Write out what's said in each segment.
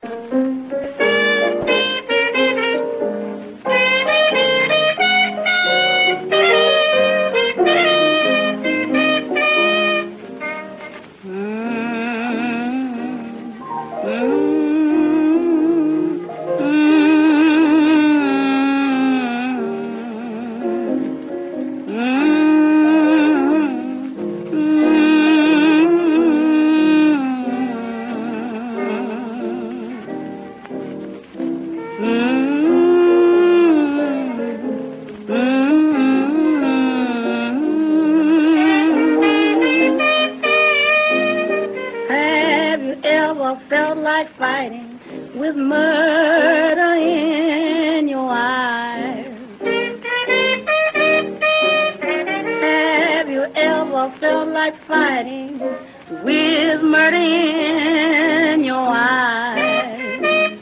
Have you ever felt like fighting with murder in your eyes? Have you ever felt like fighting with murder in your eyes?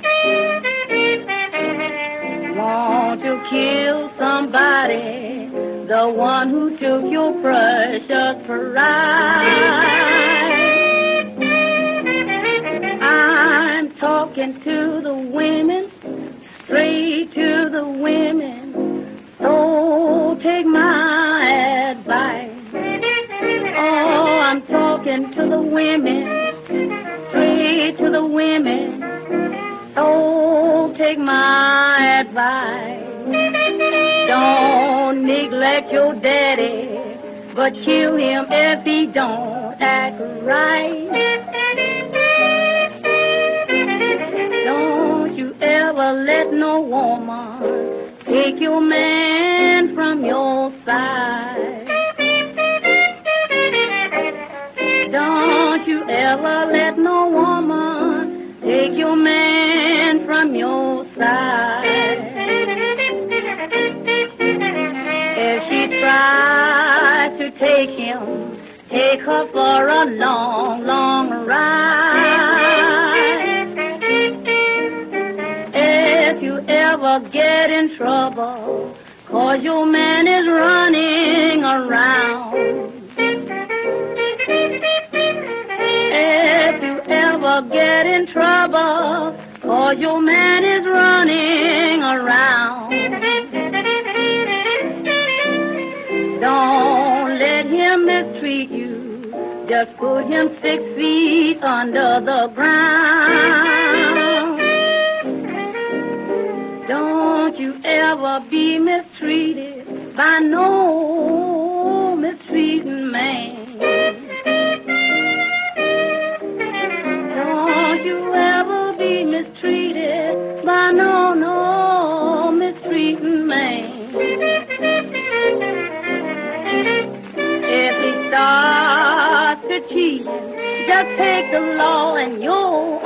Want to kill somebody, the one who took your precious pride? I'm talking to the women, straight to the women, so take my advice. Oh, I'm talking to the women, straight to the women, so take my advice. Don't neglect your daddy, but kill him if he don't act right. Don't you ever let no woman take your man from your side. Don't you ever let no woman take your man from your side. If she tries to take him, take her for a long, long ride. If you ever get in trouble, 'cause your man is running around. If you ever get in trouble, 'cause your man is running around. Don't let him mistreat you, just put him 6 feet under the ground. Don't you ever be mistreated by no mistreating man. Don't you ever be mistreated by no mistreating man. If he starts to cheat, just take the law in your